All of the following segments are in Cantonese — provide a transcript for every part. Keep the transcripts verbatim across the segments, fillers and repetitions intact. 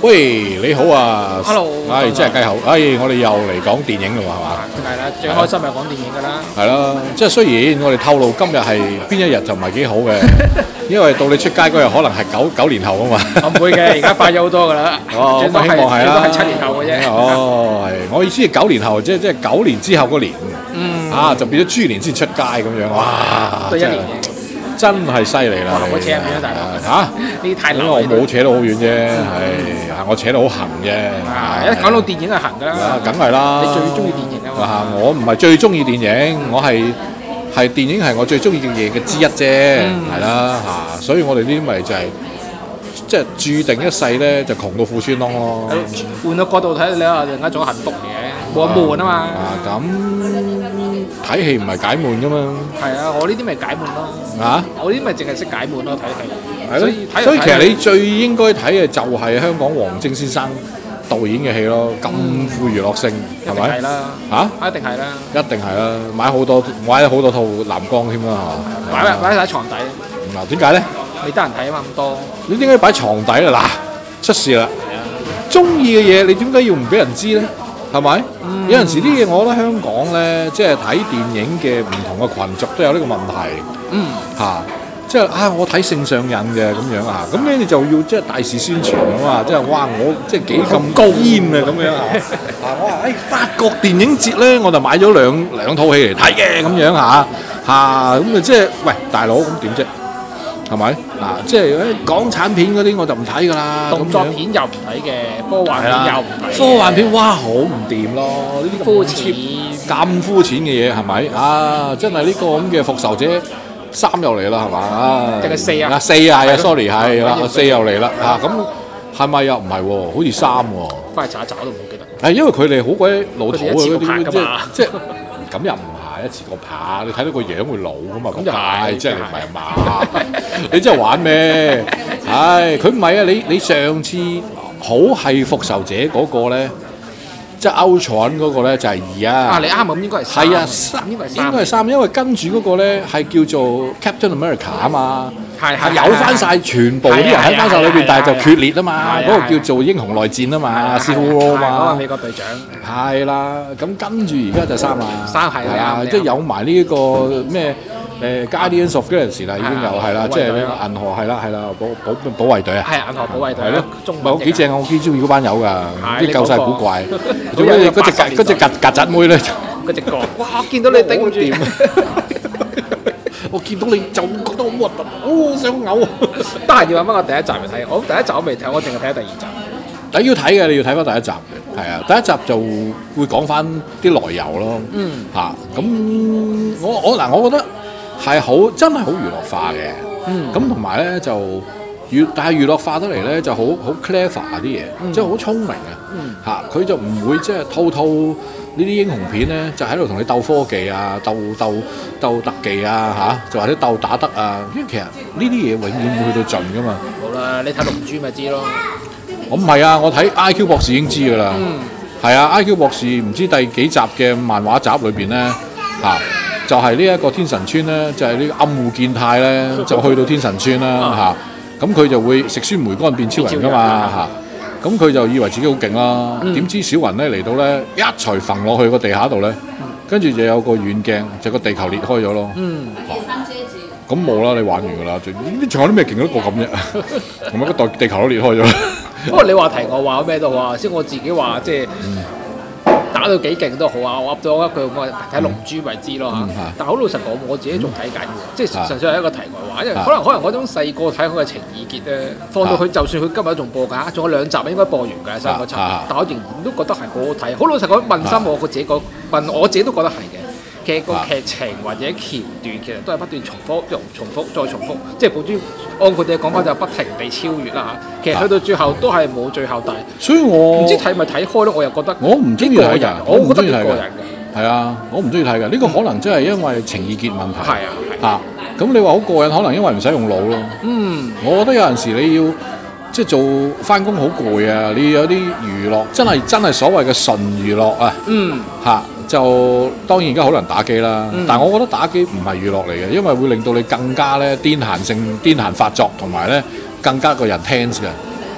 喂，你好啊 Hello， 唉，真係雞口，唉，我哋又嚟講電影啦喎，係嘛？ 係啦，最開心係講電影㗎啦。 係啦，即係雖然我哋透露今日係邊一日就唔係幾好嘅，因為到你出街嗰日可能係九九年後啊嘛。 我唔會嘅，而家快咗好多㗎啦。 哦， 最多咁希望係啦。 最多係七年後嘅啫。 哦，係，我意思係九年後，即係即係九年之後嗰年， 嗯， 啊，就變咗豬年先出街咁樣，哇！ 都一年嘅。 真係犀利啦！ 我扯咁遠啊，大佬嚇？ 呢太難。 我冇扯到好遠啫，係我扯到好行啫。 啊，一講到電影係行㗎啦。 梗係啦。 你最中意電影啊嘛？ 啊，我唔係最中意電影，我係係電影係我最中意嘅嘢嘅之一啫，係啦嚇。所以我哋呢啲咪就係即係注定一世咧，就窮到褲穿窿咯。 換個角度睇，你話另一種幸福嚟嘅，冇咁悶啊嘛。 啊咁睇戲唔係解悶噶嘛？ 係啊，我呢啲咪解悶咯。 啊？ 我呢啲咪淨係識解悶咯，睇戲。 係咯，所以其實你最應該睇嘅就係香港黃霑先生導演嘅戲咯，咁富娛樂性係咪？ 係啦。 嚇？ 一定係啦。 一定係啦，買好多買咗好多套藍光添啦，係嘛？ 擺擺喺床底。 嗱，點解咧？ 你得人睇啊嘛，咁多。 你點解擺床底啦？嗱，出事啦！中意嘅嘢你點解要唔俾人知咧？係咪？嗯、有陣時啲嘢，我覺得香港咧，即係睇電影嘅唔同嘅群族都有呢個問題。嗯。嚇、啊，即係啊！我睇性上癮嘅咁樣啊，咁咧你就要即係大肆宣傳啊嘛！即係哇，我即係幾咁高煙啊咁樣啊！啊，我話誒、哎、法國電影節咧，我就買咗兩兩套戲嚟睇嘅咁樣嚇嚇，咁啊即係喂大佬咁點啫？係咪？嗱，即係誒港產片嗰啲我就唔睇㗎啦。 動作片又唔睇嘅，科幻片又唔睇。 科幻片哇，好唔掂咯！呢啲膚淺咁膚淺嘅嘢係咪？啊，真係呢個咁嘅復仇者三又嚟啦，係嘛？啊， 定係四啊？ 四啊，係啊 ，sorry 係啦，四又嚟啦嚇。咁係咪又唔係喎？好似三喎。 翻去查一查都唔好記得。 係因為佢哋好鬼老土啊！嗰啲即係即係咁又唔係一次過拍，你睇到個樣會老噶嘛？咁就係，即係唔係嘛？你真係玩咩？唉，佢唔係啊！你你上次好係復仇者嗰個咧，即係歐闖嗰個咧就係二啊！ 啊，你啱咁應該係三。 係啊，三應該係三。 應該係三，因為跟住嗰個咧係叫做 Captain America 啊嘛。 係係有翻晒全部啲人喺翻晒裏邊，但係就決裂啊嘛！嗰個叫做英雄內戰啊嘛 ，Civil War 啊嘛。 嗰個美國隊長。 係啦，咁跟住而家就三啦。 三係啊，即係有埋呢個咩誒 Guardians of Galaxy 啦，已經有係啦，即係銀河係啦係啦，保保保衛隊啊。 係銀河保衛隊。 係咯， 中唔係我幾正，我幾中意嗰班友㗎，啲夠晒古怪。 仲有嗰隻曱嗰隻曱曱甴妹咧， 嗰隻角，哇！見到你頂唔住。 我見到你就覺得好核突，好想嘔。 得閒要揾翻我第一集嚟睇，我第一集我未睇，我淨係睇咗第二集。 但要睇嘅，你要睇翻第一集嘅，係啊，第一集就會講翻啲來由咯。嗯。嚇，咁我我嗱，我覺得係好真係好娛樂化嘅。嗯。咁同埋咧就娛，但係娛樂化得嚟咧就好好 clever 啲嘢，即係好聰明啊。嗯。嚇，佢就唔會即係套套。呢啲英雄片咧，就喺度同你鬥科技啊，鬥鬥鬥特技啊，嚇、啊，就或者鬥打得啊。因為其實呢啲嘢永遠會去到盡噶嘛。 好啦，你睇龍珠咪知咯。 我唔係啊，我睇 I Q 博士已經知㗎啦。嗯。係啊 ，I Q 博士唔知第幾集嘅漫畫集裏邊咧，嚇、啊，就係呢一個天神村咧，就係、是、呢個暗戶健太咧，就去到天神村啦，嚇。咁佢就會食酸梅乾變超人㗎嘛，嚇。咁佢就以為自己好勁啦，點、嗯、知小雲咧嚟到咧一錘揈落去個地下度咧，跟住就有個遠鏡，就個地球裂開咗咯。嗯，咁冇啦，你玩完㗎啦，仲仲有啲咩勁得過咁啫？同埋個地地球都裂開咗。 不過你話題我話咩都好啊，先我自己話即係。嗯打到幾勁都好啊！我噏咗一句，我睇龍珠咪知咯嚇。嗯嗯、但係好老實講，我自己仲睇緊嘅，嗯、即係純粹係一個題外話。因為可能可能嗰種細個睇佢嘅情意結咧，放到佢就算佢今日仲播緊，仲有兩集應該播完㗎三個集。啊、但我仍然都覺得係好好睇。好老實講，問心我，我自己講問我自己都覺得係嘅。其實個劇情或者橋段其實都係不斷重複、又重複再重複，即係本尊按佢哋嘅講法就不停地超越啦嚇。其實去到最後都係冇最後大， 所以我唔知睇咪睇開咯，我又覺得我唔中意睇㗎， 我覺得幾過癮嘅。 係啊，我唔中意睇㗎。呢、呢個可能真係因為情意結問題。 係啊， 嚇、啊。咁你話好過癮，可能因為唔使用腦咯。嗯，我覺得有陣時你要即係做翻工好攰啊，你有啲娛樂真係真係所謂嘅純娛樂啊。嗯，嚇、啊。就當然而家好多人打機啦，嗯、但係我覺得打機唔係娛樂嚟嘅，因為會令到你更加咧癲癇性、癲癇發作，同埋咧更加個人 tense 嘅。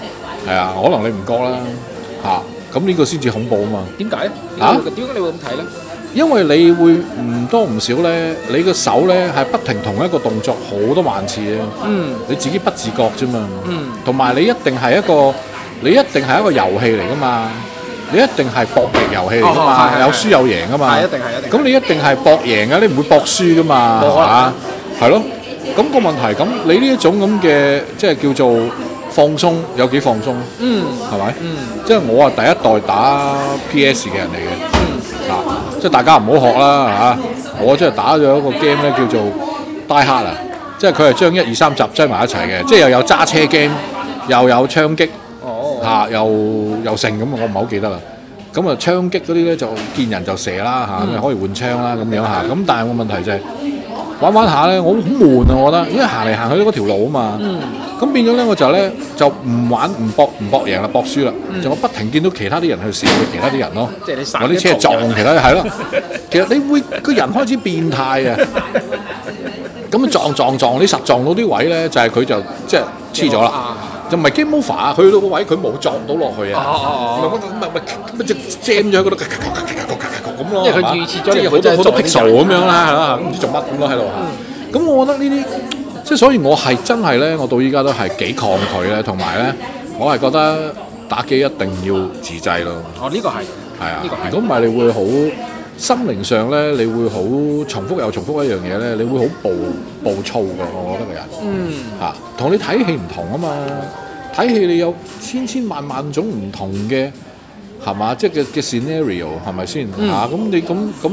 係啊，可能你唔覺啦嚇，咁呢個先至恐怖啊嘛。 點解咧？ 啊點解你會咁睇咧？ 因為你會唔多唔少咧，你個手咧係不停同一個動作好多萬次嘅， 嗯你自己不自覺啫嘛。 嗯， 同埋你一定係一個，你一定係一個遊戲嚟噶嘛，你一定係博弈遊戲嚟噶哦嘛， 係係有輸有贏噶嘛。 係一定係一定。 咁你一定係博贏嘅，你唔會博輸噶嘛， 冇可能係嘛？係咯。咁個問題，咁你呢一種咁嘅即係叫做放鬆，有幾放鬆？ 嗯係咪？ 嗯即係我係第一代打 P S 嘅人嚟嘅。 嗯啊！即係大家唔好學啦嚇，我即係打咗一個 game 咧，叫做 Die Hard 啊！即係佢係將一二三集擠埋一齊嘅，即係又有揸車 game，又有槍擊哦嚇，又又剩咁，我唔係好記得啦。咁啊槍擊嗰啲咧就見人就射啦嚇，咁又可以換槍啦咁樣嚇。咁但係個問題就係玩玩下咧，我好悶啊！我覺得，因為行嚟行去都嗰條路啊嘛。 嗯咁變咗咧，我就咧就唔玩唔搏唔搏贏啦，搏輸啦，就我不停見到其他啲人去射其他啲人咯， 即係你揾啲車撞其他係咯。其實你會個人開始變態啊！咁撞撞撞，你實撞到啲位咧，就係佢就即係黐咗啦，就唔係 game over 啊！去到個位佢冇撞到落去啊，唔係唔係唔係咁就 jam 咗喺嗰度咁咯， 因為佢預設咗即係好多好多 pixel 咁樣啦，係啦，唔知做乜咁咯喺度。咁我覺得呢啲。即係所以，我係真係咧，我到依家都係幾抗拒咧，同埋咧，我係覺得打機一定要自制咯。 哦，呢個係係啊， 呢個係如果唔係，你會好心靈上咧，你會好重複又重複一樣嘢咧，你會好暴暴躁嘅。我覺得個人嗯嚇，同你睇戲唔同啊嘛，睇戲你有千千萬萬種唔同嘅係嘛，即係嘅嘅 scenario 係咪先嚇？咁你咁咁。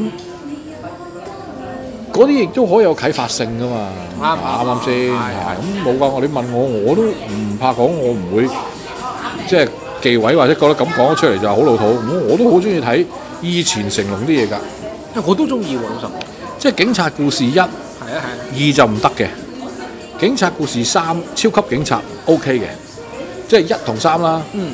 嗰啲亦都可以有啟發性噶嘛，啱啱啱先？咁冇㗎，我你問我我都唔怕講，我唔會即係忌諱或者覺得咁講咗出嚟就係好老土。我我都好中意睇以前成龍啲嘢㗎， 我都中意喎，老實講。 即係警察故事一、 係啊係啊。 二就唔得嘅，警察故事三超級警察 OK 嘅，即係一同三啦。 嗯。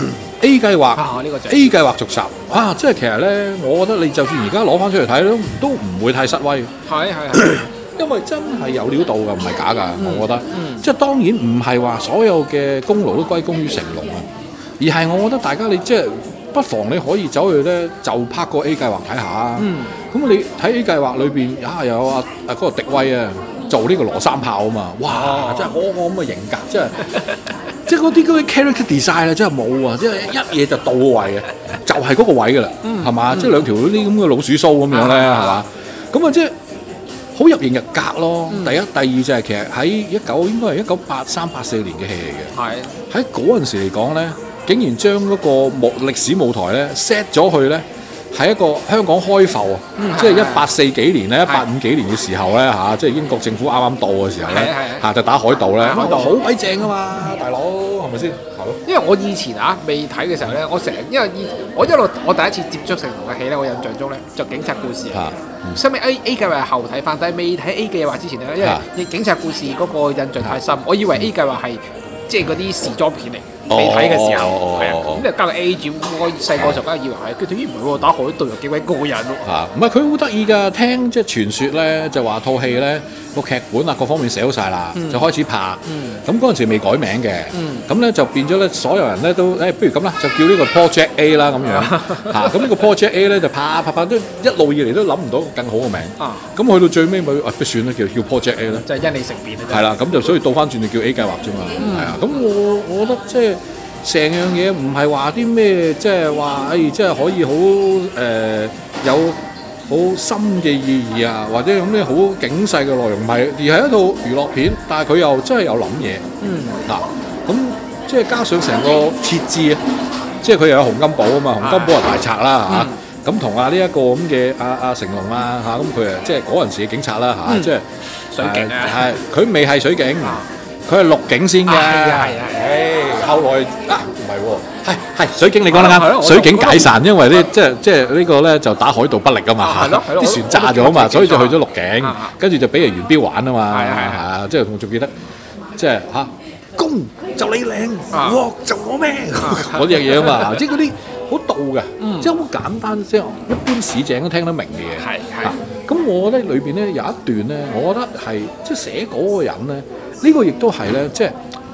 A 計劃、 啊呢個就係 A 計劃續集啊！即係其實咧，我覺得你就算而家攞翻出嚟睇都都唔會太失威， 係係係， 因為真係有料到㗎，唔係假㗎。 嗯我覺得， 嗯即係當然唔係話所有嘅功勞都歸功於成龍啊，而係我覺得大家你即係不妨你可以走去咧就拍個 A 計劃睇下啊。 嗯咁你睇 A 計劃裏邊啊又有啊啊嗰個迪威啊做呢個羅三炮啊嘛，哇！ 哦真係嗰個咁嘅型格，真係。即係嗰啲嗰啲 character design 咧，真係冇啊！即係一嘢就到位嘅，就係嗰個位㗎啦，係嘛？即係兩條嗰啲咁嘅老鼠鬚咁樣咧，係嘛？咁啊，即係好入型入格咯。第一、第二就係其實喺一九應該係一九八三八四年嘅戲嚟嘅。 係喺嗰陣時嚟講咧，竟然將嗰個幕歷史舞台咧 set 咗去咧，係一個香港開埠啊！即係一八四幾年咧，一八五幾年嘅時候咧嚇，即係英國政府啱啱到嘅時候咧嚇，就打海盜咧，海盜好鬼正啊嘛，大佬係咪先？係咯。 因為我以前啊未睇嘅時候咧，我成日因為以我一路我第一次接觸成龍嘅戲咧，我印象中咧就警察故事啊。收尾 A A 計劃係後睇翻，但係未睇 A 計劃之前咧，因為警察故事嗰個印象太深，我以為 A 計劃係即係嗰啲時裝片嚟。未睇嘅時候，係啊，咁就加個 A 字，我細個就梗係以為係，跟住咦唔係喎，打海盜又幾鬼過癮喎。 嚇，唔係佢好得意㗎，聽即係傳說咧，就話套戲咧個劇本啊各方面寫好晒啦，就開始拍。咁嗰陣時未改名嘅，咁咧就變咗咧，所有人咧都誒，不如咁啦，就叫呢個 Project A 啦咁樣嚇。咁呢個 Project A 咧就拍拍拍都一路以嚟都諗唔到更好嘅名。咁去到最尾咪啊，不算啦，叫叫 Project A 啦。 就係因你成變啦。 係啦，咁就所以倒翻轉就叫 A 計劃啫嘛。係啊，咁我我覺得即係。成樣嘢唔係話啲咩，即係話誒，即係可以好誒、呃、有好深嘅意義啊，或者有咩好警世嘅內容，唔係，而係一套娛樂片，但係佢又真係有諗嘢。嗯，嗱、啊，咁即係加上成個設置啊，即係佢又有洪金寶啊嘛，洪金寶係大賊啦嚇，咁同啊呢一個咁嘅阿阿成龍啊嚇，咁佢啊即係嗰陣時嘅警察啦嚇，即係水警啊， 係佢未係水警。佢係陸警先嘅，係啊係啊，誒後來啊唔係喎，係係水警你講得啱，水警解散，因為呢即係即係呢個咧就打海盜不力啊嘛，啲船炸咗啊嘛，所以就去咗陸警，跟住就俾人元標玩啊嘛，係係係，即係我仲記得，即係嚇公就你靚，鑊就我命嗰隻嘢啊嘛，即係嗰啲好道嘅，即係好簡單，即係一般市井都聽得明嘅嘢，係係。咁我覺得裏邊咧有一段咧，我覺得係即係寫嗰個人咧。呢個亦都係咧，即係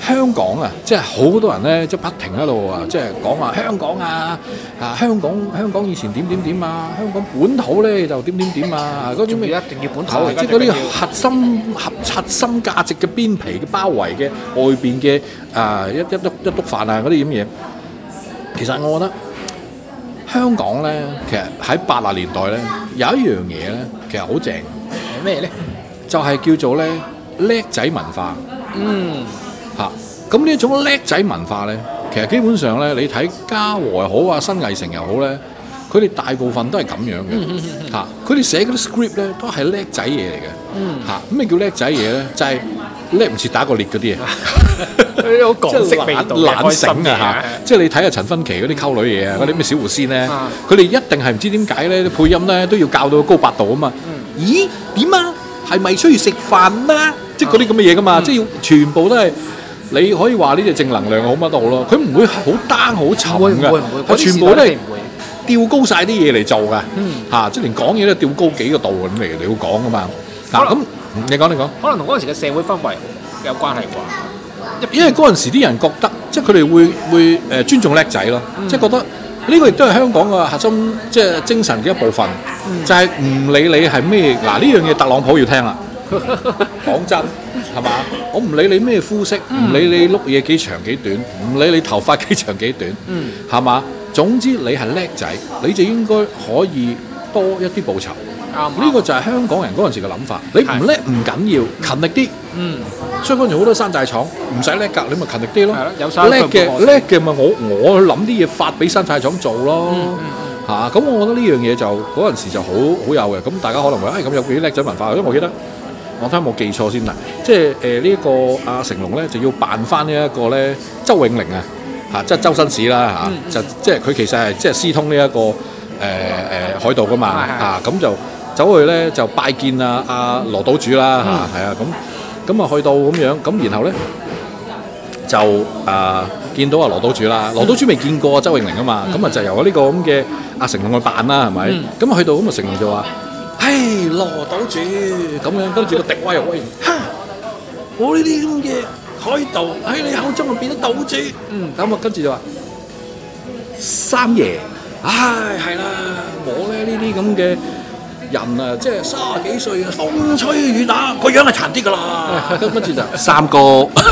香港啊，即係好多人咧，即係不停喺度啊，即係講話香港啊，啊香港香港以前點點點啊，香港本土咧就點點點啊，嗰種仲要一定要本土啊嚟㗎， 即係嗰啲最緊要核心核核心價值嘅邊皮嘅包圍嘅外邊嘅啊一一篤一篤飯啊嗰啲咁嘢，其實我覺得香港咧，其實喺八十年代咧有一樣嘢咧，其實好正， 係咩咧？ 就係叫做咧叻仔文化。 嗯， 嚇，咁呢一種叻仔文化咧，其實基本上咧，你睇嘉禾又好啊，新藝城又好咧，佢哋大部分都係咁樣嘅嚇。佢哋寫嗰啲 script 咧，都係叻仔嘢嚟嘅嚇。咁咩叫叻仔嘢咧？就係叻唔切打過裂嗰啲嘢， 嗰啲好港式味道嘅懶醒啊嚇！即係你睇下陳芬琪嗰啲溝女嘢啊，嗰啲咩小狐仙咧，佢哋一定係唔知點解咧，啲配音咧都要教到高八度啊嘛。咦？點啊？係咪需要食飯啦？即係嗰啲咁嘅嘢噶嘛，即係要全部都係你可以話呢啲正能量好乜都好咯。佢唔會好 down 好沉㗎，佢全部都係吊高晒啲嘢嚟做㗎。嚇，即係連講嘢都吊高幾個度咁嚟你要講噶嘛。嗱咁，你講你講， 可能同嗰陣時嘅社會氛圍有關係啩？ 因為嗰陣時啲人覺得，即係佢哋會會誒尊重叻仔咯，即係覺得呢個亦都係香港嘅核心，即係精神嘅一部分，就係唔理你係咩嗱呢樣嘢，特朗普要聽啦。講真係嘛？我唔理你咩膚色，唔理你碌嘢幾長幾短，唔理你頭髮幾長幾短，係嘛？總之你係叻仔，你就應該可以多一啲報酬。呢個就係香港人嗰陣時嘅諗法。你唔叻唔緊要，勤力啲。嗯，所以嗰陣時好多山寨廠唔使叻㗎，你咪勤力啲咯。叻嘅叻嘅咪我我去諗啲嘢發俾山寨廠做咯。嚇，咁我覺得呢樣嘢就嗰陣時就好好有嘅。咁大家可能話誒咁有幾叻仔文化，因為我記得。我睇下冇記錯先啦，即係誒呢一個阿成龍咧就要扮翻呢一個咧周永寧啊嚇，即係周星馳啦嚇，就即係佢其實係即係私通呢、這、一個誒誒、呃呃、海盜噶嘛嚇，咁、啊、就走去咧就拜見啊阿羅島主啦嚇，係啊咁咁啊去到咁樣咁，然後咧就啊、呃、見到阿羅島主啦，羅島主未見過周永寧啊嘛，咁啊、嗯、就由呢個咁嘅阿成龍去扮啦係咪？咁啊、嗯、去到咁啊成龍就話。嘿，羅島主咁樣，跟住個敵威又威，哈！我呢啲咁嘅海盜喺你口中就變咗島主，嗯，咁啊跟住就話三爺，唉係啦，我咧呢啲咁嘅人啊，即係卅幾歲啊，風吹雨打，個樣係殘啲噶啦，跟住就三哥，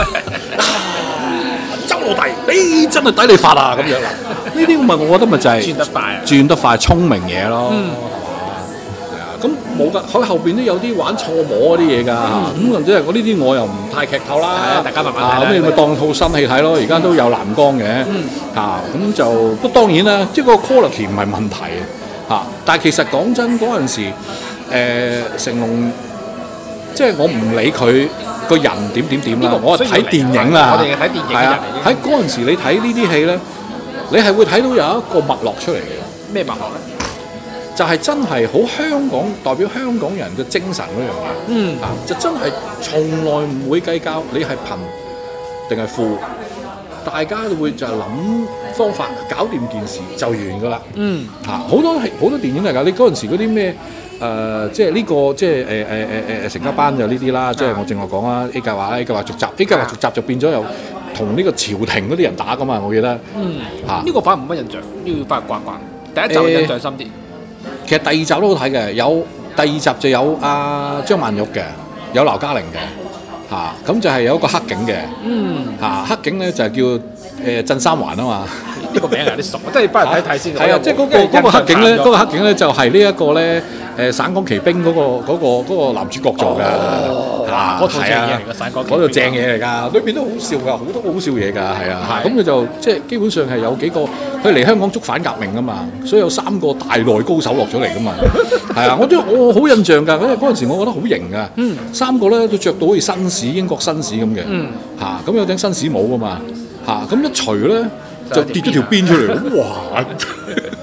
周老弟，你真係抵你發啊咁樣啦，呢啲咪我覺得咪就係轉得快啊， 轉得快聰明嘢咯。咁冇㗎，佢後邊都有啲玩錯摸嗰啲嘢㗎，咁即係我呢啲我又唔太劇透啦， 大家慢慢睇。 咁你咪當套新戲睇咯，而家都有藍光嘅，嚇咁就不過當然啦，即係個 quality 唔係問題嚇，但係其實講真嗰陣時，誒成龍即係我唔理佢個人點點點啦，我係睇電影啦， 我哋係睇電影嘅人嚟嘅。 喺嗰陣時你睇呢啲戲咧，你係會睇到有一個脈絡出嚟嘅。 咩脈絡咧？ 就係真係好香港代表香港人嘅精神嗰樣嘢，嗯啊，就真係從來唔會計較你係貧定係富，大家都會就係諗方法搞掂件事就完㗎啦，嗯嚇好多係好多電影嚟㗎，你嗰陣時嗰啲咩誒即係呢個即係誒誒誒誒成家班就呢啲啦，即係我正話講啦 A 計劃 A 計劃續集 A 計劃續集就變咗又同呢個朝廷嗰啲人打㗎嘛，我記得，嗯嚇呢個反而冇乜印象，呢個反而慣慣，第一集印象深啲。 其實第二集都好睇嘅，有第二集就有阿張曼玉嘅，有劉嘉玲嘅，嚇咁就係有一個黑警嘅，嗯嚇黑警咧就係叫誒鎮三環啊嘛， 呢個名有啲熟，即係翻嚟睇睇先。 係啊，即係嗰個嗰個黑警咧，嗰個黑警咧就係呢一個咧誒省港旗兵嗰個嗰個嗰個男主角做㗎，嚇嗰套正嘢嚟㗎，省港旗兵嗰度正嘢嚟㗎，裏邊都好笑㗎，好多好笑嘢㗎，係啊，咁佢就即係基本上係有幾個佢嚟香港觸反革命㗎嘛，所以有三個大內高手落咗嚟㗎嘛，係啊，我都我好印象㗎，因為嗰陣時我覺得好型㗎，嗯，三個咧都着到好似紳士英國紳士咁嘅，嗯，嚇咁有頂紳士帽㗎嘛，嚇咁一除咧就跌咗條鞭出嚟，哇！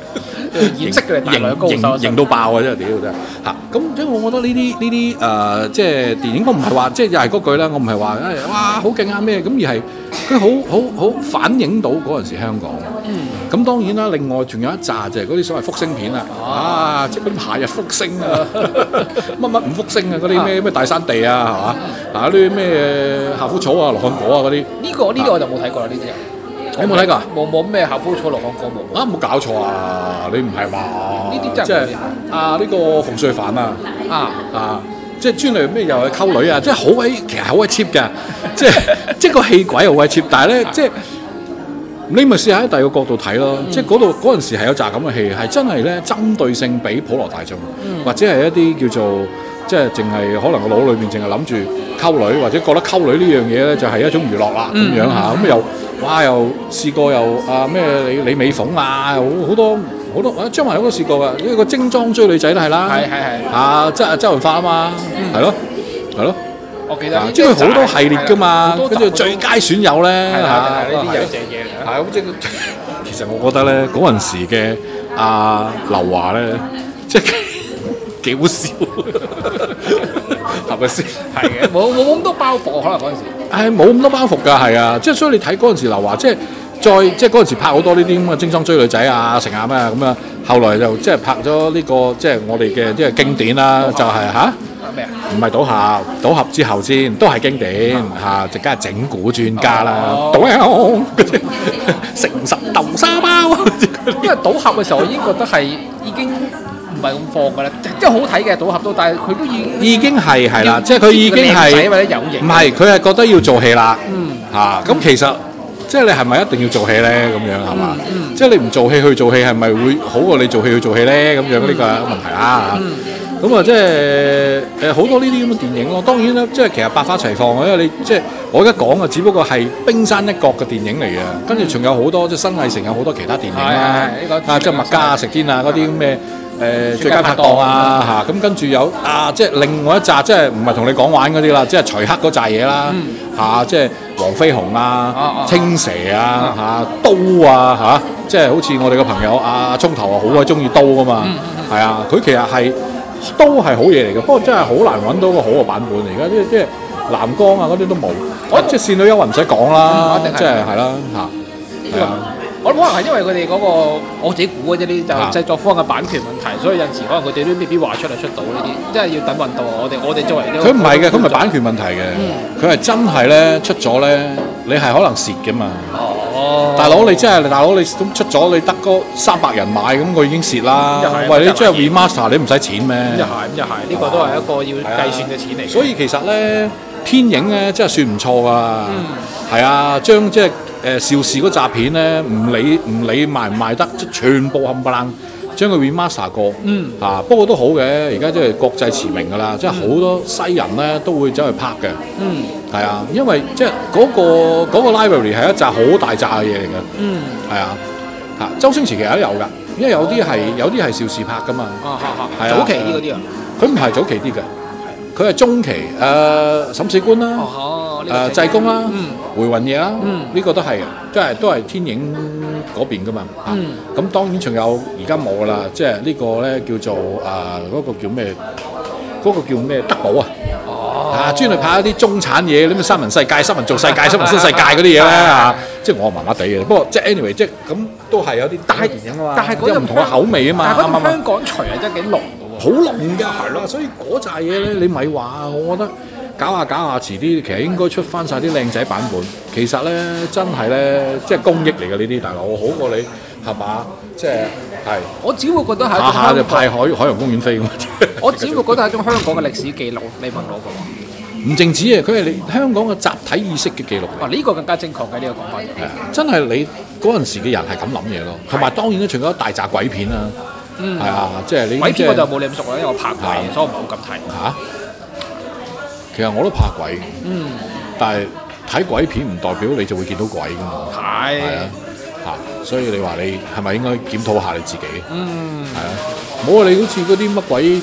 掩飾佢哋大量高手型型到爆啊！真係屌真係嚇。咁即係我覺得呢啲呢啲誒，即係電影，我唔係話即係又係嗰句啦，我唔係話誒哇好勁啊咩咁，而係佢好好好反映到嗰陣時香港。嗯。咁當然啦，另外仲有一紮就係嗰啲所謂福星片啊，啊即係嗰啲夏日福星啊，乜乜五福星啊，嗰啲咩咩大山地啊，係嘛？嗱嗰啲咩夏枯草啊、羅漢果啊嗰啲。 呢個呢個我就冇睇過啦，呢啲。 你有冇睇過？ 冇冇咩夏枯草、羅漢果冇。 啊冇搞錯啊！你唔係話呢啲真係即係啊呢個馮淬帆啊啊啊！即係專嚟咩又係溝女啊！即係好鬼其實好鬼 cheap 㗎，即係即係個戲鬼好鬼 cheap，但係咧即係。你咪試下喺第二個角度睇咯，嗯、即係嗰度嗰陣時係有紮咁嘅戲，係真係咧針對性俾普羅大眾，嗯、或者係一啲叫做即係淨係可能個腦裏面淨係諗住溝女，或者覺得溝女呢樣嘢咧就係一種娛樂啦咁、嗯、樣嚇，咁、嗯、又哇又試過又啊咩李李美鳳啊，好好多好多啊張曼玉都試過㗎，呢個精裝追女仔都係啦， 係係係啊即係周潤發啊嘛，係咯係咯。 我記得， 即係好多系列㗎嘛，跟住最佳損友咧嚇， 呢啲有正嘢嚟。 係咁即係，其實我覺得咧嗰陣時嘅阿劉華咧，即係幾好笑，係咪先？ 係嘅，冇冇咁多包袱，可能嗰陣時。 係冇咁多包袱㗎，係啊，即係所以你睇嗰陣時劉華，即係再即係嗰陣時拍好多呢啲咁嘅精裝追女仔啊、成啊咩啊咁啊，後來就即係拍咗呢個即係我哋嘅即係經典啦，就係嚇。咩啊？唔係賭俠，賭俠之後先都係經典嚇，就梗係整蠱專家啦，賭俠誠實豆沙包。 因為賭俠嘅時候，我已經覺得係已經唔係咁放㗎啦，即係好睇嘅賭俠都，但係佢都已經已經係係啦，即係佢已經係唔係佢係覺得要做戲啦，嚇咁其實即係你係咪一定要做戲咧？咁樣係嘛？即係你唔做戲去做戲係咪會好過你做戲去做戲咧？咁樣呢個係一個問題啦。咁啊，即係誒好多呢啲咁嘅電影咯。當然啦，即係其實百花齊放啊，因為你即係我而家講嘅，只不過係冰山一角嘅電影嚟嘅。跟住仲有好多即係新藝城有好多其他電影啦，啊即係麥嘉啊、食天啊嗰啲咁嘅誒最佳拍檔啊嚇。咁跟住有啊，即係另外一紮，即係唔係同你講玩嗰啲啦，即係徐克嗰扎嘢啦嚇，即係黃飛鴻啊、青蛇啊嚇、刀啊嚇，即係好似我哋嘅朋友阿聰頭啊，好鬼中意刀噶嘛，係啊，佢其實係。都係好嘢嚟嘅，不過真係好難揾到個好嘅版本嚟。而家即係藍光啊嗰啲都冇，我即係倩女幽魂唔使講啦，即係係啦嚇。係啊， 我諗可能係因為佢哋嗰個我自己估嘅啫，呢就製作方嘅版權問題，所以有陣時可能佢哋都未必話出嚟出到呢啲，即係要等運到我哋我哋作為呢個。 佢唔係嘅，佢唔係版權問題嘅，佢係真係咧出咗咧，你係可能蝕嘅嘛。哦，大佬你真係大佬你咁出咗，你得嗰三百人買，咁佢已經蝕啦。喂，你真係 remaster 你唔使錢咩？ 咁又係，咁又係，呢個都係一個要計算嘅錢嚟。 所以其實咧，天影咧真係算唔錯㗎。嗯，係啊，將即係誒邵氏嗰紮片咧，唔理唔理賣唔賣得，即係全部冚唪唥將佢 remaster 過。嗯，啊不過都好嘅，而家即係國際馳名㗎啦，即係好多西人咧都會走去拍嘅。嗯。係啊，因為即係嗰個嗰個 library 係一紮好大紮嘅嘢嚟嘅。嗯，係啊，嚇周星馳其實都有㗎，因為有啲係有啲係邵氏拍㗎嘛。啊係啊， 早期啲嗰啲啊， 佢唔係早期啲嘅，佢係中期誒審死官啦，誒濟公啦，回魂夜啦，呢個都係嘅，即係都係天影嗰邊㗎嘛。嚇，咁當然仲有而家冇㗎啦，即係呢個咧叫做誒嗰個叫咩？嗰個叫咩德寶啊？啊，專嚟拍一啲中產嘢，啲咩新聞世界、新聞做世界、新聞新世界嗰啲嘢咧嚇，即係我麻麻地嘅。不過即係 anyway，即係咁都係有啲大電影啊嘛， 但係有唔同嘅口味啊嘛。 但係嗰種香港除係真係幾濃嘅喎， 好濃㗎，係咯。所以嗰扎嘢咧，你咪話，我覺得搞下搞下，遲啲其實應該出翻晒啲靚仔版本。其實咧，真係咧，即係公益嚟嘅呢啲大佬，好過你係嘛？即係係。我只會覺得係下下就派海海洋公園飛咁。 我只會覺得係一種香港嘅歷史記錄。你問我嘅話， 唔淨止啊，佢係你香港嘅集體意識嘅記錄。 啊，呢個更加精確嘅呢個講法。係啊， 真係你嗰陣時嘅人係咁諗嘢咯。同埋當然咧，仲有一大紮鬼片啊。嗯。係啊，即係你鬼片我就冇你咁熟啦，因為我拍鬼，所以我唔係好敢睇。 嚇？其實我都怕鬼。嗯。但係睇鬼片唔代表你就會見到鬼㗎嘛。係。係啊。嚇！所以你話你係咪應該檢討下你自己？嗯。係啊。冇啊！你好似嗰啲乜鬼？誒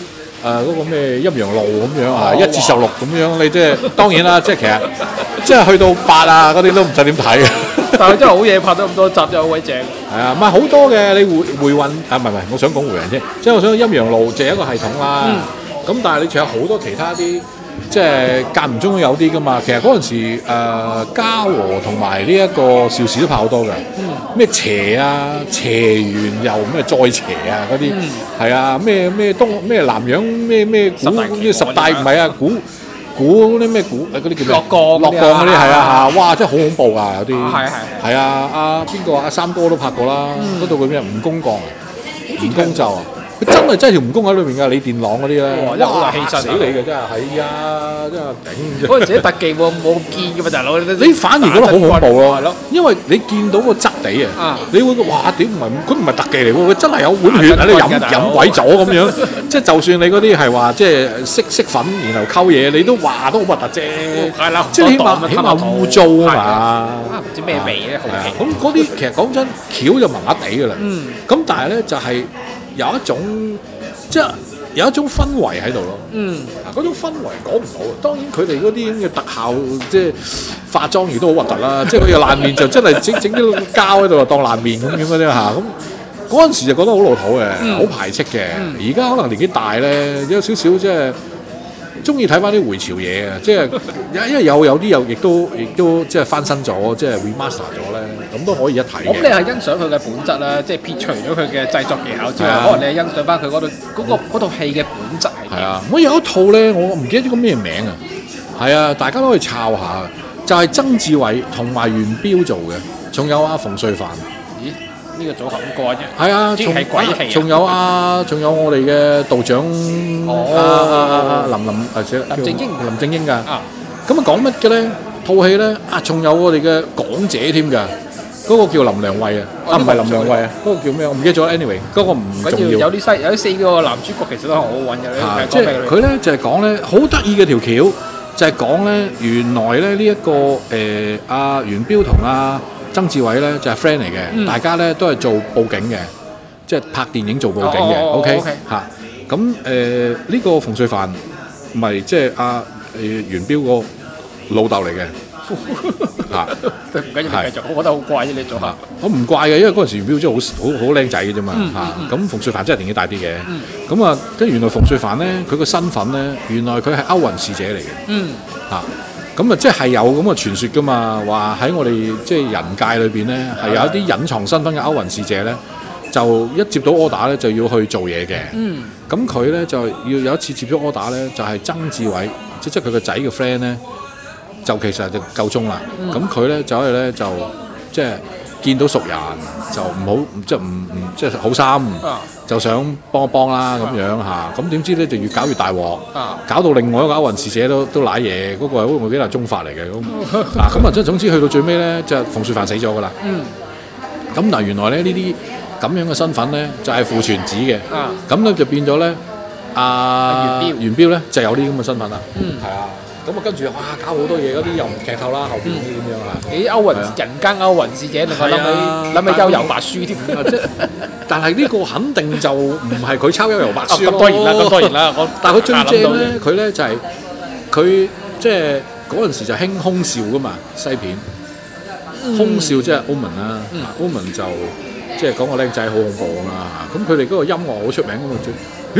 誒嗰個咩陰陽路咁樣啊，一至十六咁樣，你即係當然啦，即係其實即係去到八啊嗰啲都唔使點睇嘅。 但係真係好嘢，拍咗咁多集真係好鬼正。 係啊，唔係好多嘅，你回回運啊，唔係唔係，我想講回運啫，即係我想陰陽路就係一個系統啦。咁、嗯、但係你仲有好多其他啲。即係間唔中都有啲噶嘛，其實嗰陣時誒、呃、嘉禾同埋呢一個邵氏都拍好多嘅，咩、嗯、邪啊邪完又咩再邪啊嗰啲，係、嗯、啊咩咩東咩南洋咩咩古咩十大唔係啊古古嗰啲咩古嗰啲叫咩？ 落降落降嗰啲係啊嚇，哇真係好恐怖啊有啲， 係係係啊阿邊個阿三哥都拍過啦，嗰度叫咩蜈蚣降啊，蜈蚣咒啊。佢真係真係條蜈蚣喺裏邊㗎，李電朗嗰啲咧， 哇！真係好大氣質死你嘅真係，係啊，真係頂！ 嗰陣時啲特技冇冇咁堅㗎嘛，大佬你反而覺得好恐怖咯，因為你見到個質地啊，你會哇屌唔係佢唔係特技嚟喎，佢真係有碗血喺度飲飲鬼咗咁樣，即係就算你嗰啲係話即係識識粉然後溝嘢，你都話都好核突啫， 係啦， 即係起碼起碼污糟啊嘛， 唔知咩味咧，好奇。 咁嗰啲其實講真，橋就麻麻地㗎啦，咁但係咧就係。有一種即係有一種氛圍喺度咯，嗯，嗰種氛圍講唔到。當然佢哋嗰啲咁嘅特效，即係化妝亦都好核突啦。即係佢個爛面就真係整整啲膠喺度當爛面咁樣嗰啲嚇。咁嗰陣時就覺得好老土嘅，好、嗯、排斥嘅。而家、嗯、可能年紀大咧，有少少即係中意睇翻啲回潮嘢啊！即係因為有有啲又亦都亦都即係翻新咗，即係 remaster 咗咧，咁都可以一睇嘅。咁你係欣賞佢嘅本質啦，即係撇除咗佢嘅製作技巧之外，可能你係欣賞翻佢嗰度嗰個嗰套戲嘅本質係。係啊，我有一套咧，我唔記得咗個咩名啊。係啊，大家都可以抄下，就係、是、曾志偉同埋元彪做嘅，仲有阿馮淬帆。 咦？呢、這個組合咁過啫。係啊，仲係鬼戲。仲有啊，仲有我哋嘅道長。哦。林林誒，林正英。林正英㗎。啊。咁啊講乜嘅咧？套戲咧啊，仲有我哋嘅港姐添㗎。嗰、那個叫林良慧啊。啊，唔係林良慧啊。嗰、那個叫咩？我唔記得咗。anyway， 嗰個唔重要。 有啲西有啲四個男主角其實都係好好揾嘅。 啊，即係佢咧就係講咧好得意嘅條橋，就係講咧原來咧呢一個誒阿元彪同阿曾志偉咧就係 friend 嚟嘅，嗯、大家咧都係做報警嘅，即係拍電影做報警嘅。 哦、 OK 嚇、 哦，咁誒呢個馮淬帆咪即係阿誒元彪個老豆嚟嘅嚇。 唔緊要，繼續，我覺得好怪啫，你做下。 我唔怪嘅，因為嗰陣時元彪真係好好好靚仔嘅啫嘛嚇。咁馮淬帆真係年紀大啲嘅。咁啊、嗯，跟原來馮淬帆咧，佢個身份咧，原來佢係歐雲使者嚟嘅。嗯嚇。咁啊，即係有咁嘅傳說噶嘛，話喺我哋即係人界裏邊咧，係有一啲隱藏身份嘅歐雲使者咧，就一接到 order 咧就要去做嘢嘅。嗯。咁佢咧就要有一次接咗 order 咧，就係、是、曾志偉，即係佢個仔嘅 friend 咧，就其實就夠鐘啦。咁佢咧就係咧就即係見到熟人就唔好，即係唔唔即係好心，啊、就想幫一幫啦咁樣嚇。咁點知咧就越搞越大鑊，啊、搞到另外一個歐雲使者都都賴嘢。嗰、那個係好似幾大宗法嚟嘅咁。嗱咁啊，即係總之去到最尾咧，就係馮淬帆死咗噶啦。咁嗱、嗯，原來咧呢啲咁樣嘅身份咧，就係父傳子嘅。咁咧、啊、就變咗咧，阿、啊、元彪元彪咧就有啲咁嘅身份啦。嗯，係啊。咁啊，跟住哇，搞好多嘢，嗰啲又唔劇透啦，後邊嗰啲咁樣啊。咦，歐雲人間歐雲使者，令我諗起諗起幽遊白書添。即但係呢個肯定就唔係佢抄幽遊白書咯。咁當然啦，咁當然啦。我但係佢最正咧，佢咧就係佢即係嗰陣時就興空少噶嘛，西片。空少即係 Omen 啦，Omen 就即係講個僆仔好恐怖啊嘛。咁佢哋嗰個音樂好出名噶嘛，即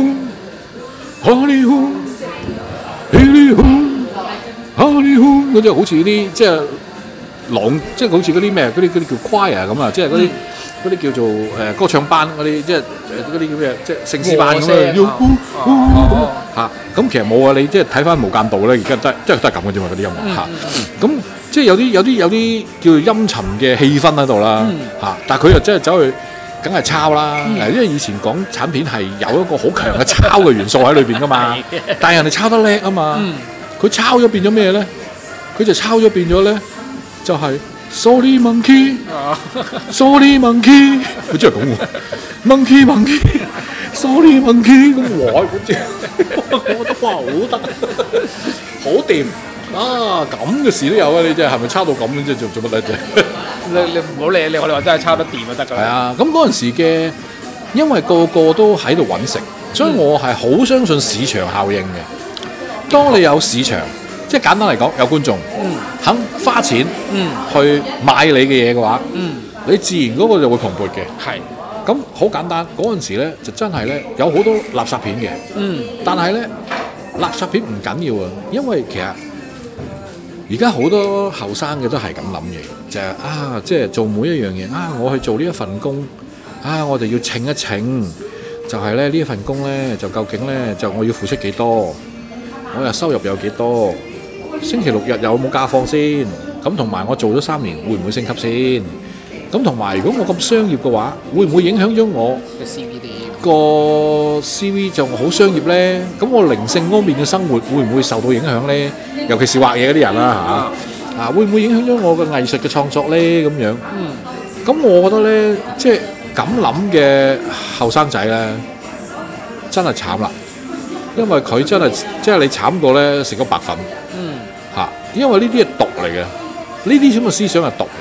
嗰啲好似啲即係朗，即係好似嗰啲咩嗰啲嗰啲叫 choir 咁啊，即係嗰啲嗰啲叫做誒歌唱班嗰啲，即係嗰啲叫咩？即係聖詩班咁樣。嚇咁其實冇啊！你即係睇翻無間道咧，而家都即係都係咁嘅啫嘛，嗰啲音樂嚇。咁即係有啲有啲有啲叫做陰沉嘅氣氛喺度啦嚇，但係佢又真係走去梗係抄啦，因為以前港產片係有一個好強嘅抄嘅元素喺裏邊噶嘛，但係人哋抄得叻啊嘛。佢抄咗變咗咩咧？佢就抄咗變咗咧，就係、是、Sorry Monkey，Sorry Monkey， 佢真係咁喎，Monkey Monkey，Sorry Monkey 咁喎，嗰隻我覺得哇好得，好掂啊！咁嘅事都有啊！你真係係咪抄到咁嘅啫？做做乜咧？啫？ 你你唔好理你，我哋話真係抄得掂就得㗎。 係啊，咁嗰陣時嘅，因為個個都喺度揾食。 所以我係好相信市場效應嘅。當你有市場，即係簡單嚟講，有觀眾、嗯、肯花錢、嗯、去買你嘅嘢嘅話，嗯、你自然嗰個就會蓬勃嘅。 係。 咁好簡單，嗰陣時咧就真係咧有好多垃圾片嘅。嗯。但係咧垃圾片唔緊要啊，因為其實而家好多後生嘅都係咁諗嘅，就係、是、啊，即係做每一樣嘢啊，我去做呢一份工啊，我哋要稱一稱。就係咧呢一份工咧，就究竟咧就我要付出幾多，我日收入有幾多，星期六日有冇假放先，咁同埋我做咗三年會唔會升級先？咁同埋如果我咁商業嘅話，會唔會影響咗我個 C V 點？ 個 C V 就好商業咧？咁我靈性方面嘅生活會唔會受到影響咧？尤其是畫嘢嗰啲人啦嚇，啊會唔會影響咗我嘅藝術嘅創作咧？咁樣，嗯，咁我覺得咧，即係。咁諗嘅後生仔咧，真係慘啦！因為佢真係即係你慘過咧食咗白粉，嗯嚇，因為呢啲係毒嚟嘅，呢啲咁嘅思想係毒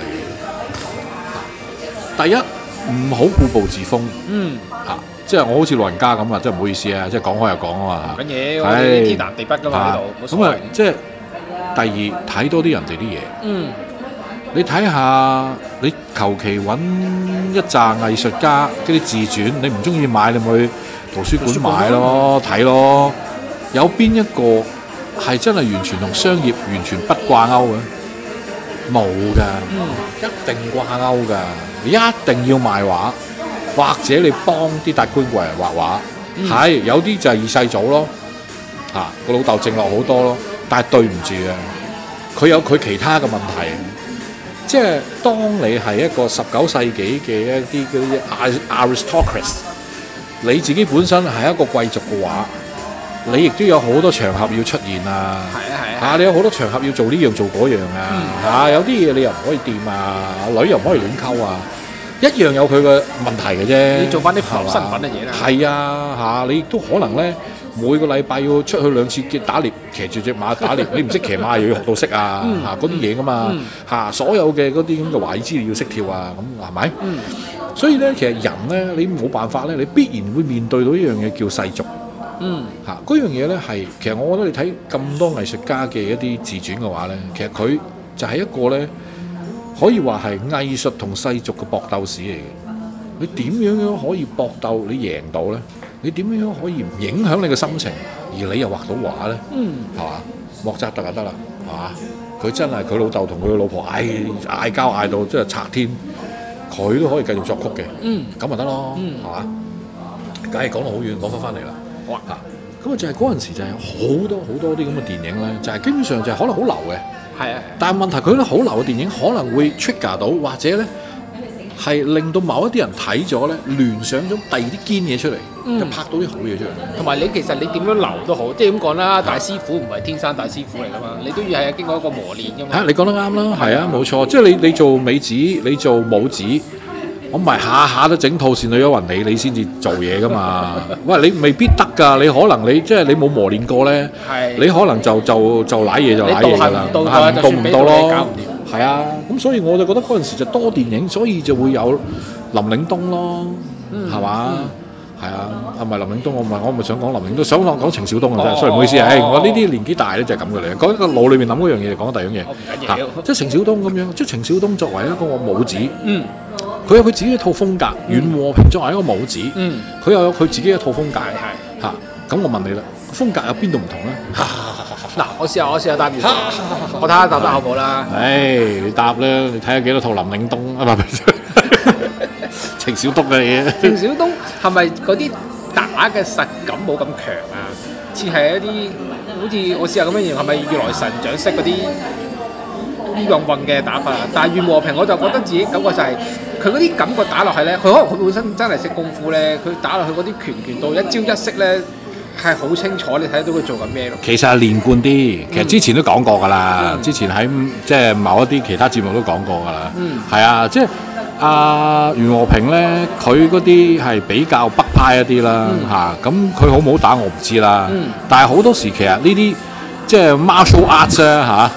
嚟嘅。第一唔好固步自封，嗯嚇，即係我好似老人家咁啊，真係唔好意思啊，即係講開又講啊嘛。緊嘢，我哋天南地北㗎嘛呢度，咁啊，即係第二睇多啲人哋啲嘢，嗯。你睇下，你求其揾一紮藝術家嗰啲自傳，你唔中意買，你咪去圖書館買咯，睇咯。有邊一個係真係完全同商業完全不掛鈎嘅？冇㗎，嗯、一定掛鈎㗎。你一定要賣畫，或者你幫啲達官貴人畫畫，係、嗯、有啲就係二世祖咯，嚇個老豆剩落好多咯。但係對唔住啊，佢有佢其他嘅問題。即係當你係一個十九世紀嘅一啲嗰啲 aristocracy， 你自己本身係一個貴族嘅話，你亦都有好多場合要出現啊！係啊係啊！嚇你有好多場合要做呢樣做嗰樣啊！嚇、嗯啊、有啲嘢你又唔可以掂啊，女又唔可以亂溝啊，一樣有佢嘅問題嘅啫。你做翻啲符合身份嘅嘢啦。係啊嚇，你亦都可能咧。每個禮拜要出去兩次打獵，騎住隻馬打獵，你唔識騎馬又要學到識啊嚇嗰啲嘢噶嘛嚇，所有嘅嗰啲咁嘅華爾茲你要識跳啊咁係咪？嗯、所以咧，其實人咧你冇辦法咧，你必然會面對到一樣嘢叫世俗。嗯嚇，嗰樣嘢咧係其實我覺得你睇咁多藝術家嘅一啲自傳嘅話咧，其實佢就係一個咧可以話係藝術同世俗嘅搏鬥史嚟嘅。你點樣樣可以搏鬥你贏到咧？你點樣可以影響你嘅心情，而你又畫到畫咧？嗯，係嘛？莫扎特就得啦，係嘛？佢真係佢老豆同佢嘅老婆嗌嗌交嗌到即係拆天，佢都可以繼續作曲嘅。嗯，咁咪得咯，係嘛？梗係講到好遠，講翻翻嚟啦。好啊，咁啊就係嗰陣時就係好多好多啲咁嘅電影咧，就係、是、基本上就係可能好流嘅。係啊，但係問題佢啲好流嘅電影可能會 trigger 到，或者咧。係令到某一啲人睇咗咧，聯想咗第二啲堅嘢出嚟，嗯、就拍到啲好嘢出嚟。同埋你其實你點樣流都好，即係咁講啦，大師傅唔係天生大師傅嚟噶嘛，你都要係經過一個磨練噶嘛。嚇、啊，你講得啱啦，係啊，冇錯，即係你你做美指，你做武指，我唔係下下都整套倩女幽魂你你先至做嘢噶嘛。喂，你未必得㗎，你可能你即係你冇磨練過咧，你可能就就就舐嘢就舐嘢㗎啦，係唔到唔到咯。係啊，咁所以我就覺得嗰陣時就多電影，所以就會有林嶺東咯，係嘛？係啊，係咪林嶺東？我唔係，我唔係想講林嶺東，想講講程小東啊！真係，所以唔好意思啊。誒，我呢啲年紀大咧就係咁嘅嚟，講一個腦裏面諗嗰樣嘢，講第二樣嘢嚇。即係程小東咁樣，即係程小東作為一個武指，嗯，佢有佢自己一套風格。阮和平作為一個武指，嗯，佢又有佢自己一套風格，係嚇。咁我問你啦，風格有邊度唔同咧？嗱，我試下，我試下答完，我睇下答得好唔好啦。誒，你答啦，你睇下幾多套林嶺東啊？唔係，程小東嘅嘢。程小東係咪嗰啲打嘅實感冇咁強啊？似係一啲好似我試下咁樣形容，係咪如來神掌式嗰啲運運嘅打法啊？但係袁和平我就覺得自己感覺就係佢嗰啲感覺打落去咧，佢可能佢本身真係識功夫咧，佢打落去嗰啲拳拳到一招一式咧。係好清楚，你睇到佢做緊咩咯？其實係連貫啲，其實之前都講過㗎啦。嗯、之前喺即係某一啲其他節目都講過㗎啦。嗯，係啊，即係阿袁和平咧，佢嗰啲係比較北派一啲啦嚇。咁佢好唔好打我唔知啦。嗯、但係好多時其實呢啲即係 martial arts 啊嚇。嗯。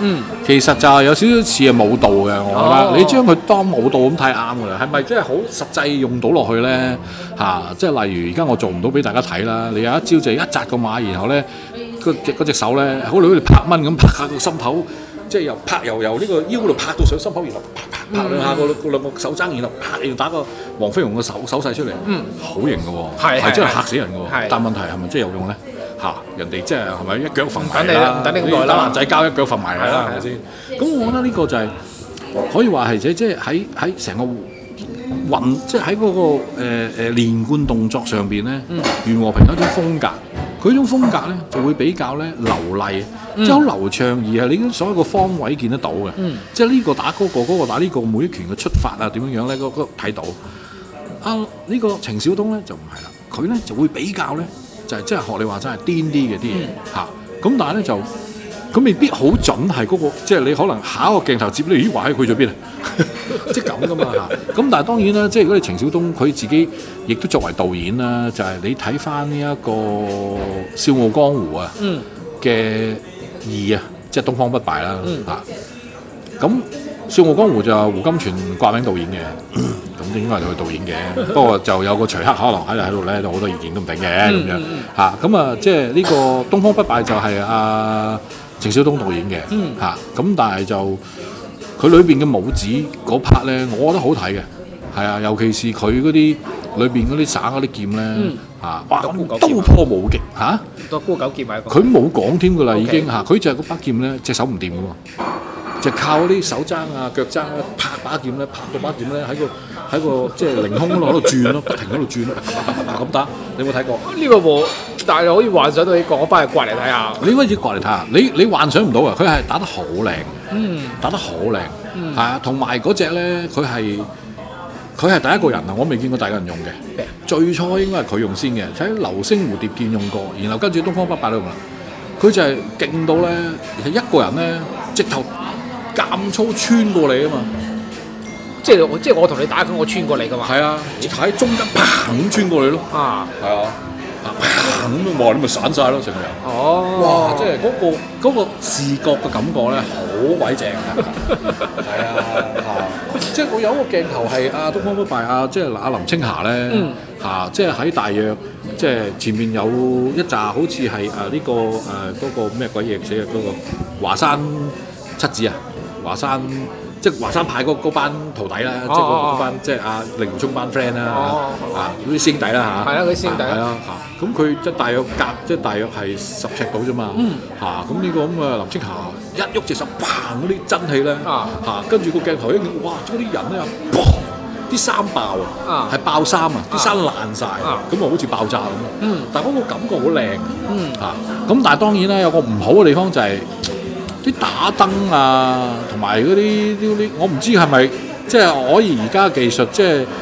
其實就係有少少似係舞蹈嘅，我覺得、 哦、 你將佢當舞蹈咁睇啱㗎啦。係咪真係好實際用到落去咧？嚇、啊，即係例如而家我做唔到俾大家睇啦。你有一招就係一紮個馬，然後咧嗰隻嗰隻手咧，好似好似拍蚊咁拍下個心頭，即係由拍由由呢個腰度拍到上心口，然後拍拍拍兩下個個兩個手踭，然後拍要打個黃飛鴻嘅手手勢出嚟，嗯，好型㗎喎，係真係嚇死人㗎喎。但問題係咪真係有用咧？嚇！人哋即係係咪一腳瞓埋啦？唔等你咁耐啦，打爛仔交一腳瞓埋啦，係咪先？咁我覺得呢個就係、是、可以話係即即係喺喺成個運，即係喺嗰個誒誒、呃、連貫動作上邊咧，袁、嗯、和平有一種風格，佢呢種風格咧就會比較咧流麗，嗯、即係好流暢，而係你所有個方位見得到嘅，嗯、即係呢個打嗰、那個，嗰、那個打呢、這個，每一拳嘅出發啊點樣樣咧，嗰嗰睇到。啊，呢、這個程小東咧就唔係啦，佢咧就會比較咧。就係即係學你話齋係癲啲嘅啲嘢嚇，咁、嗯、但係咧就咁未必好準係嗰、那個，即係你可能下一個鏡頭接你，咦話喺佢咗邊啊？即係咁噶嘛嚇。咁但係當然啦，即係如果你程小東佢自己亦都作為導演啦，就係、是、你睇翻呢一個《笑傲江湖》啊嘅二啊，即係東方不敗啦嚇。咁、嗯《笑傲江湖》就係胡金銓掛名導演嘅。咁應該係佢導演嘅，不過就有個徐克可能喺度喺度咧，都好多意見都唔定嘅咁樣嚇。咁啊，即係呢個《東方不敗》就係阿程小東導演嘅嚇。咁但係就佢裏邊嘅武指嗰 part 咧，我覺得好睇嘅，係啊，尤其是佢嗰啲裏邊嗰啲耍嗰啲劍咧嚇，哇刀破無極嚇， 多孤九劍咪佢冇講添㗎啦，已經嚇，佢就係嗰把劍咧，隻手唔掂㗎喎。就靠啲手踭啊、腳踭咧，拍把劍咧，拍到把劍咧喺個喺個即係凌空嗰度轉咯，不停喺度轉咯，咁打。你有冇睇過？ 呢個冇，但係可以幻想到呢個，我翻去刮嚟睇下。 你可以刮嚟睇下，你你幻想唔到啊！佢係打得好靚，嗯，打得好靚，係、嗯、啊，同埋嗰隻咧，佢係佢係第一個人啊！我未見過第二個人用嘅，嗯、最初應該係佢用先嘅，喺流星蝴蝶劍用過，然後跟住東方不敗都用啦。佢就係勁到咧，其實一個人咧，直頭。咁粗穿過你啊嘛！ 即係我即係我同你打緊，我穿過你噶嘛？ 係啊，直頭喺中間砰咁穿過你咯。啊，係啊，砰咁哇，你咪散晒咯成個人。哦，哇！即係嗰、嗰個嗰個視覺嘅感覺咧，好鬼正啊！係啊，啊即係我有一個鏡頭係阿東方不敗啊，即係阿林青霞咧嚇、嗯啊，即係喺大約即係前面有一紮好似係誒呢個誒嗰、呃嗰個咩鬼嘢寫嘅嗰個華山七子啊！華山即係華山派嗰班徒弟啦，哦、即係嗰班、哦、即係阿令狐沖班 friend 啦，哦、啊嗰啲師兄弟啦嚇，係啊嗰啲師兄弟係啊嚇，咁佢即係大約隔即係大約係十尺到啫嘛，嚇咁呢個咁嘅林青霞一喐隻手，砰嗰啲真氣咧嚇，跟住個鏡頭一見，哇！嗰啲人咧，砰！啲衫爆啊，係爆衫啊，啲衫爛晒，咁啊好似爆炸咁啊，嗯、但係嗰個感覺好靚嚇，咁、嗯、但係當然啦，有個唔好嘅地方就係、是。啲打燈啊，同埋嗰啲啲我唔知係咪即係可以而家技術即係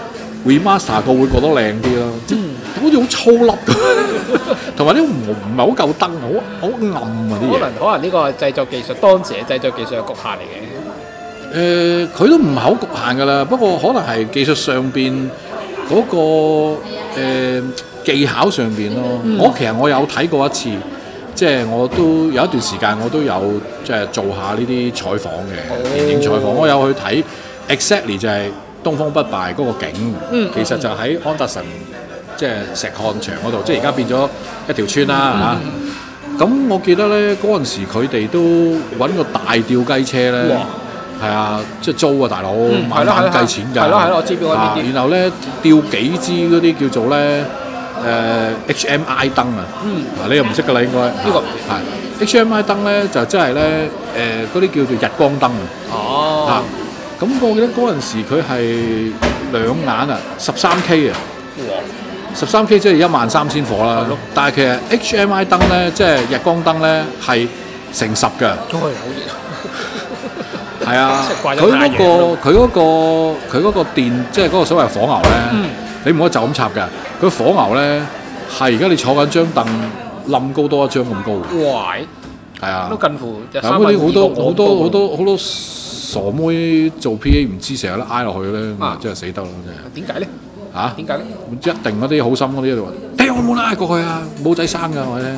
remaster 過會覺得靚啲咯，即係、嗯、好似好粗粒咁，同埋啲唔唔係好夠燈，好好暗啊啲嘢。可能可能呢個製作技術當時嘅製作技術係局限嚟嘅。誒、呃，佢都唔係好局限㗎啦，不過可能係技術上邊嗰、那個、呃、技巧上邊咯。嗯、我其實我有睇過一次。即係我都有一段時間，我都有即係做下呢啲採訪嘅電影採訪。我有去睇 exactly 就係東方不敗嗰個景，嗯、其實就喺安達臣即係石礦場嗰度，即係而家變咗一條村啦嚇。咁、嗯嗯、我記得咧嗰陣時，佢哋都揾個大吊雞車咧，係啊，即係租啊大佬，晚晚計錢㗎。係咯係咯，我知邊個邊啲。然後咧吊幾支嗰啲叫做咧。誒、uh, H M I 燈啊，嗯，嗱你又唔識㗎啦應該，呢個係 H M I 燈咧就真係咧誒嗰啲叫做日光燈啊，哦，嚇，咁我記得嗰陣時佢係兩眼啊，十三 K 啊，哇，十三 K 即係一萬三千火啦，係咯，但係其實 H M I 燈咧即係日光燈咧係乘十㗎，都係好熱，係啊，佢嗰個佢嗰個佢嗰個電即係嗰個所謂火牛咧。嗯你唔可以就咁插㗎，佢火牛咧係而家你坐緊張凳冧高多一張咁高。哇！係啊，都近乎有嗰啲好多好多好多好多傻妹做 P A 唔知成日都挨落去咧，咁啊真係死得啦真係。點解咧？嚇？點解咧？一定嗰啲好心嗰啲就話：屌我冇拉過去啊，冇仔生㗎我咧。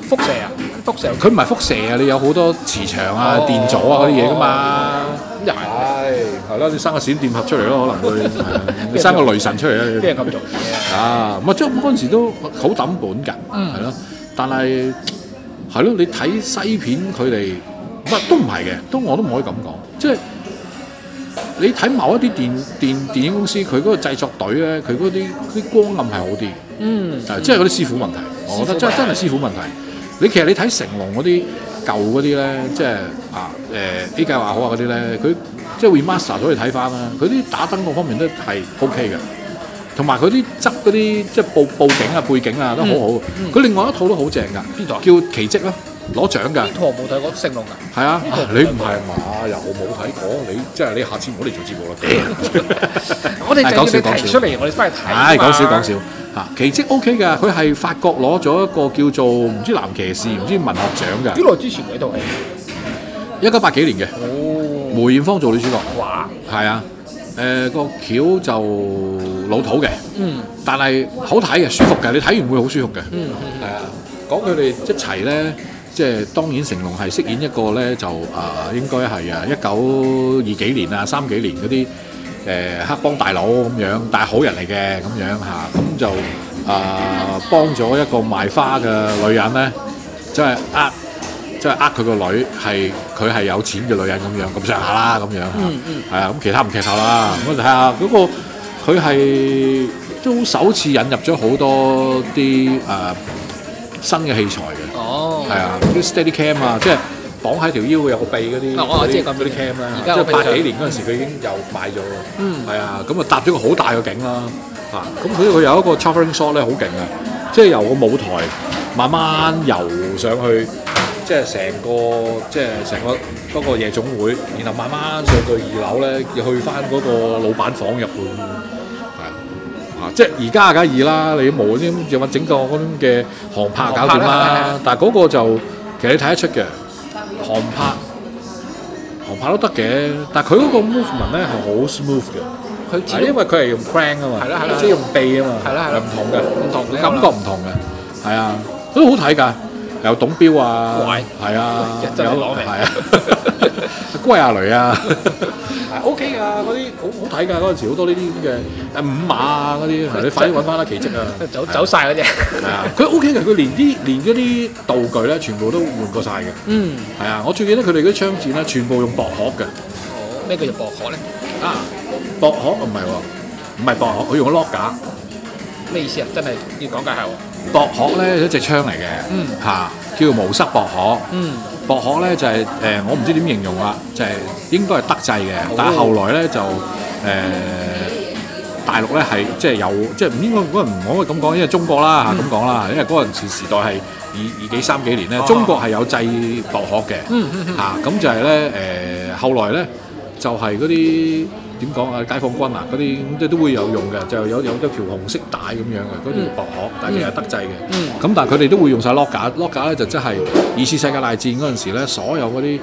輻射啊，輻射。 佢唔係輻射啊，你有好多磁場啊、電阻啊嗰啲嘢噶嘛。 咁又係。 係係啦，你生個閃電俠出嚟咯，可能會你生個雷神出嚟啦。 邊係咁做嘅？ 啊，唔係即係嗰陣時都好抌本㗎，係咯。但係係咯，你睇西片佢哋，唔係都唔係嘅，都我都唔可以咁講，即係。你睇某一啲電電電影公司，佢嗰個製作隊咧，佢嗰啲啲光暗係好啲，嗯，誒，即係嗰啲師傅問題，我覺得真真係師傅問題。你其實你睇成龍嗰啲舊嗰啲咧，即係啊誒 A 計劃好啊嗰啲咧，佢即係 remaster 咗去睇翻啦，佢啲打燈嗰方面都係 OK 嘅，同埋佢啲執嗰啲即係佈佈景啊背景啊都好好。佢、嗯嗯、另外一套都好正㗎，邊套叫奇蹟咯。攞獎㗎！呢套冇睇過成龍㗎。係啊，你唔係嘛？又冇睇過，你即係你下次唔好嚟做節目啦。 我哋就要你提出嚟，我哋翻去睇。 係講笑講笑嚇，奇蹟 OK 㗎，佢係法國攞咗一個叫做唔知藍騎士唔知文學獎㗎。 幾耐之前嘅套戲？ 一九八幾年嘅。 哦。梅艷芳做女主角。 哇！ 係啊，誒個橋就老土嘅。嗯。但係好睇嘅，舒服嘅，你睇完會好舒服嘅。嗯。係啊，講佢哋一齊咧。即係當然，成龍係飾演一個咧，就啊、呃、應該係啊一九二幾年啊三幾年嗰啲誒黑幫大佬咁樣，但係好人嚟嘅咁樣嚇，咁就啊幫咗一個賣花嘅女人咧，即係呃即係呃佢個女係佢係有錢嘅女人咁樣咁上下啦咁樣嚇， 嗯嗯， 係啊，咁其他唔劇透啦，咁我睇下嗰個佢係都首次引入咗好多啲誒、呃、新嘅器材嘅。哦，係啊，啲 steady cam 啊，即係綁喺條腰會有個臂嗰啲嗰啲嗰啲 cam 啦，即係八幾年嗰陣時佢已經又買咗，嗯，係啊，咁啊搭咗個好大嘅景啦，嚇，咁佢佢有一個 travelling shot 咧好勁啊，即係由個舞台慢慢遊上去，即係成個即係成個嗰個夜總會，然後慢慢上到二樓咧，要去翻嗰個老闆房入去。即係而家梗係易啦，你冇啲就話整個嗰種嘅航拍搞掂啦。但係嗰個就其實你睇得出嘅航拍，航拍都得嘅。但係佢嗰個 movement 咧係好 smooth 嘅。佢係因為佢係用 crank 啊嘛，即係用臂啊嘛，係啦係啦，唔同嘅，唔同嘅感覺唔同嘅，係啊，都好睇㗎。有董彪啊，係啊，有係啊，龜亞雷啊。O K 㗎，嗰啲好好睇㗎，嗰陣時好多呢啲咁嘅誒五馬啊嗰啲，你快啲揾翻啦奇蹟啊！ 走走曬嗰隻。 係啊，佢 O K 嘅，佢連啲連嗰啲道具咧，全部都換過晒嘅。嗯。係啊，我最記得佢哋嗰啲槍戰咧，全部用薄殼嘅。 哦，咩叫做薄殼咧？ 啊，薄殼唔係喎，唔係薄殼，佢用個 lock 架。 咩意思啊？真係要講解下喎。 薄殼咧一隻槍嚟嘅，嗯，嚇叫做無塞薄殼。嗯。薄殼咧就係、是、誒、呃，我唔知點形容啦，就係、是、應該係德製嘅，哦、但係後來咧就誒、呃、大陸咧係即係有，即係唔應該嗰陣唔可以咁講，因為中國啦嚇咁講啦，因為嗰陣時時代係二二幾三幾年咧，哦、中國係有製薄殼嘅，嚇咁、嗯嗯啊、就係咧誒後來咧就係嗰啲。點講啊？解放軍啊，嗰啲咁即係都會有用嘅，就有有一條紅色帶咁樣嘅嗰條薄殼，但係其實係德製嘅。咁、嗯、但係佢哋都會用晒 lock 架 ，lock 架咧就即係二次世界大戰嗰陣時咧，所有嗰啲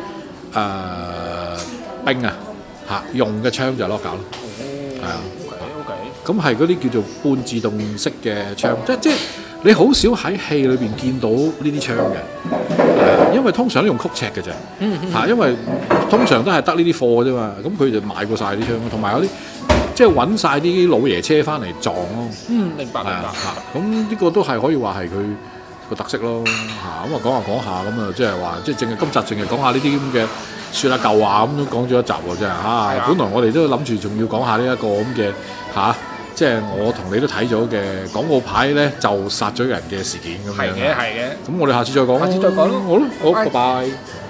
誒兵啊嚇用嘅槍就係 lock 架咯。係啊，OK OK。咁係嗰啲叫做半自動式嘅槍，哦、即即係你好少喺戲裏邊見到呢啲槍嘅，因為通常都用曲尺嘅啫，嚇、嗯嗯，因為通常都係得呢啲貨啫嘛，咁佢就買過晒啲槍，同埋嗰啲即係揾晒啲老爺車翻嚟撞咯。嗯，明白明白嚇，咁呢個都係可以話係佢個特色咯，嚇，咁啊講下講下咁啊，即係話即係淨係今集淨係講下呢啲咁嘅説下舊話咁都講咗一集喎，真係嚇。本來我哋都諗住仲要講下呢一個咁嘅嚇。即係我同你都睇咗嘅廣告牌咧，就殺咗人嘅事件咁樣。係嘅，係嘅。咁我哋下次再講。下次再講咯。好咯，好，拜拜。